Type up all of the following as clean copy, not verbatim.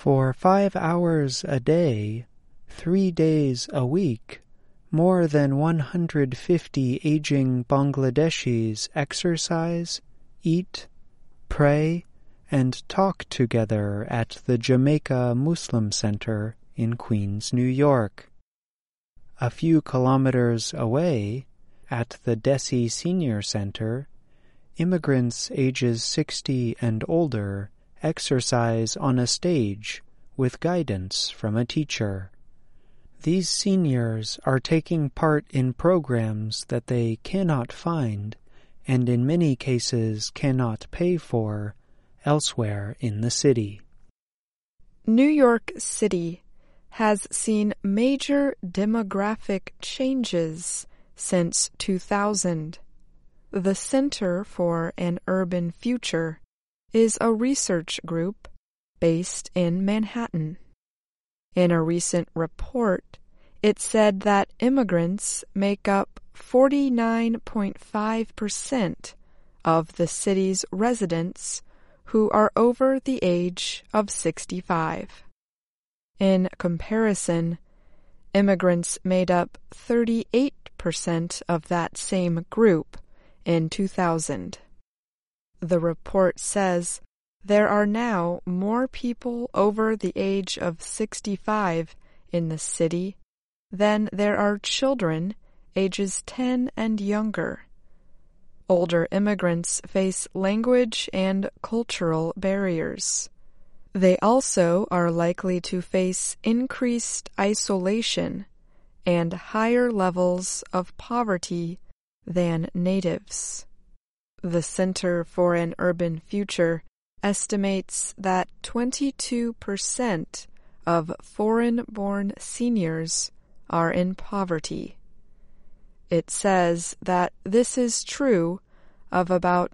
For 5 hours a day, 3 days a week, more than 150 aging Bangladeshis exercise, eat, pray, and talk together at the Jamaica Muslim Center in Queens, New York. A few kilometers away, at the Desi Senior Center, immigrants ages 60 and older exercise on a stage with guidance from a teacher. These seniors are taking part in programs that they cannot find, and in many cases cannot pay for, elsewhere in the city. New York City has seen major demographic changes since 2000. The Center for an Urban Future is a research group based in Manhattan. In a recent report, it said that immigrants make up 49.5% of the city's residents who are over the age of 65. In comparison, immigrants made up 38% of that same group in 2000. The report says there are now more people over the age of 65 in the city than there are children ages 10 and younger. Older immigrants face language and cultural barriers. They also are likely to face increased isolation and higher levels of poverty than natives. The Center for an Urban Future estimates that 22% of foreign-born seniors are in poverty. It says that this is true of about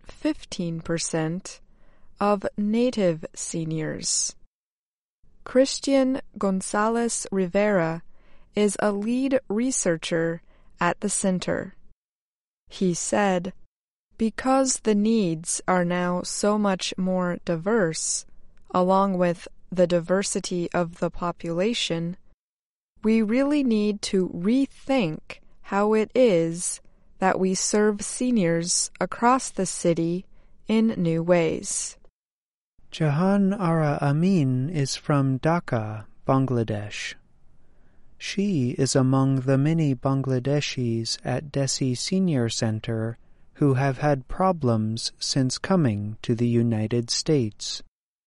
15% of native seniors. Christian Gonzalez Rivera is a lead researcher at the center. He said, "Because the needs are now so much more diverse, along with the diversity of the population, we really need to rethink how it is that we serve seniors across the city in new ways." Jahan Ara Amin is from Dhaka, Bangladesh. She is among the many Bangladeshis at Desi Senior Center who have had problems since coming to the United States.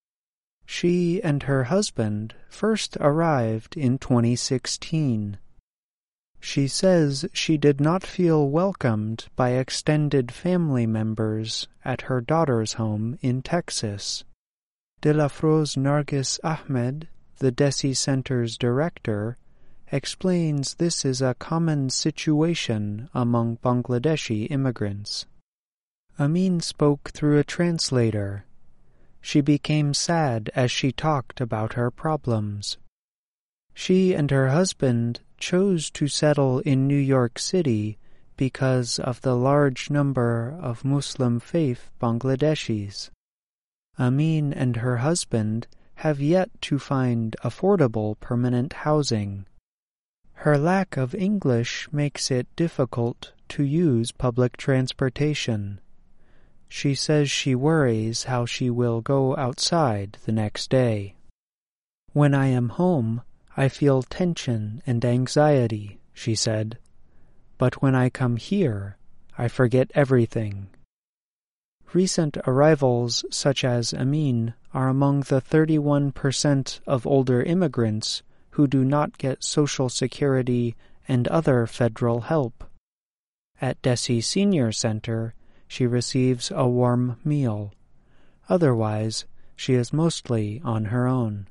She and her husband first arrived in 2016. She says she did not feel welcomed by extended family members at her daughter's home in Texas. Dilafroz Nargis Ahmed, the Desi Center's director, explains this is a common situation among Bangladeshi immigrants. Amin spoke through a translator. She became sad as she talked about her problems. She and her husband chose to settle in New York City because of the large number of Muslim faith Bangladeshis. Amin and her husband have yet to find affordable permanent housing. Her lack of English makes it difficult to use public transportation. She says she worries how she will go outside the next day. "When I am home, I feel tension and anxiety," she said. "But when I come here, I forget everything." Recent arrivals such as Amin are among the 31% of older immigrants who do not get Social Security and other federal help. At Desi Senior Center, she receives a warm meal. Otherwise, she is mostly on her own.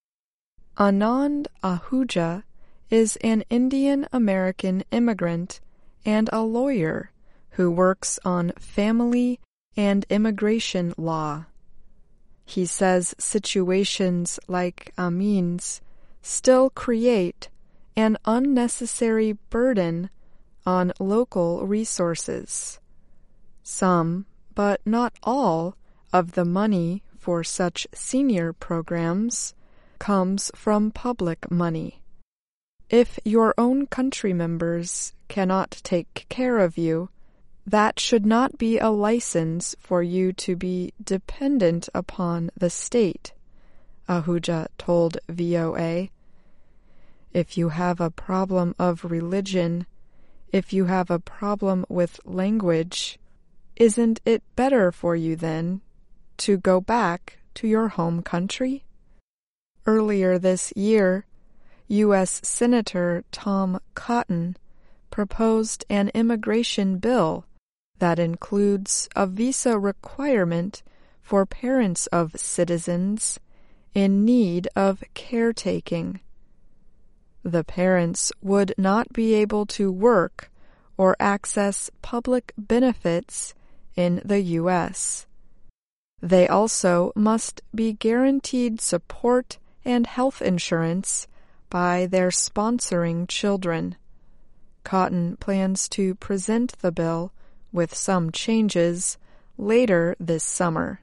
Anand Ahuja is an Indian-American immigrant and a lawyer who works on family and immigration law. He says situations like Amin's still create an unnecessary burden on local resources. Some, but not all, of the money for such senior programs comes from public money. If your own country members cannot take care of you, that should not be a license for you to be dependent upon the state, Ahuja told VOA. If you have a problem of religion, if you have a problem with language, isn't it better for you then to go back to your home country? Earlier this year, U.S. Senator Tom Cotton proposed an immigration bill that includes a visa requirement for parents of citizens in need of caretaking. The parents would not be able to work or access public benefits in the U.S. They also must be guaranteed support and health insurance by their sponsoring children. Cotton plans to present the bill with some changes later this summer.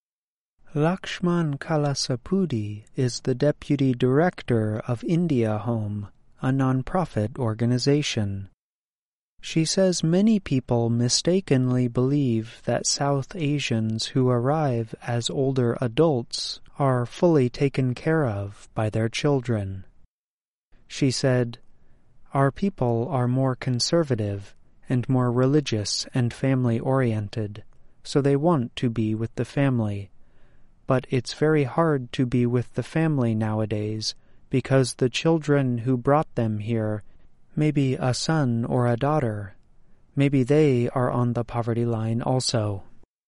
Lakshman Kalasapudi is the deputy director of India Home, a non-profit organization. She says many people mistakenly believe that South Asians who arrive as older adults are fully taken care of by their children. She said, "Our people are more conservative and more religious and family-oriented, so they want to be with the family. But it's very hard to be with the family nowadays because the children who brought them here, maybe a son or a daughter, maybe they are on the poverty line also."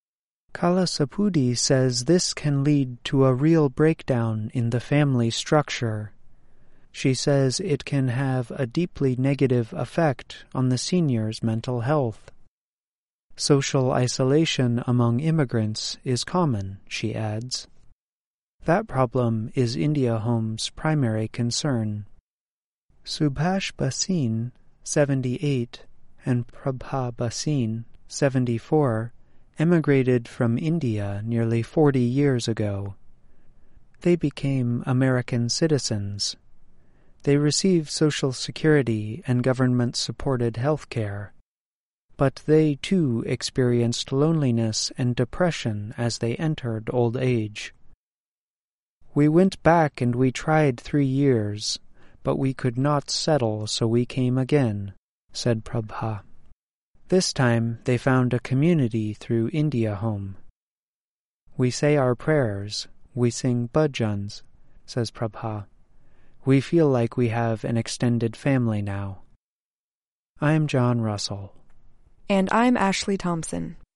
Kalasapudi says this can lead to a real breakdown in the family structure. She says it can have a deeply negative effect on the seniors' mental health. Social isolation among immigrants is common, she adds. That problem is India Home's primary concern. Subhash Basin, 78, and Prabha Basin, 74, emigrated from India nearly 40 years ago. They became American citizens. They received Social Security and government-supported health care. But they, too, experienced loneliness and depression as they entered old age. "We went back and we tried 3 years, but we could not settle, so we came again," said Prabha. This time they found a community through India Home. "We say our prayers, we sing bhajans," says Prabha. "We feel like we have an extended family now." I'm John Russell. And I'm Ashley Thompson.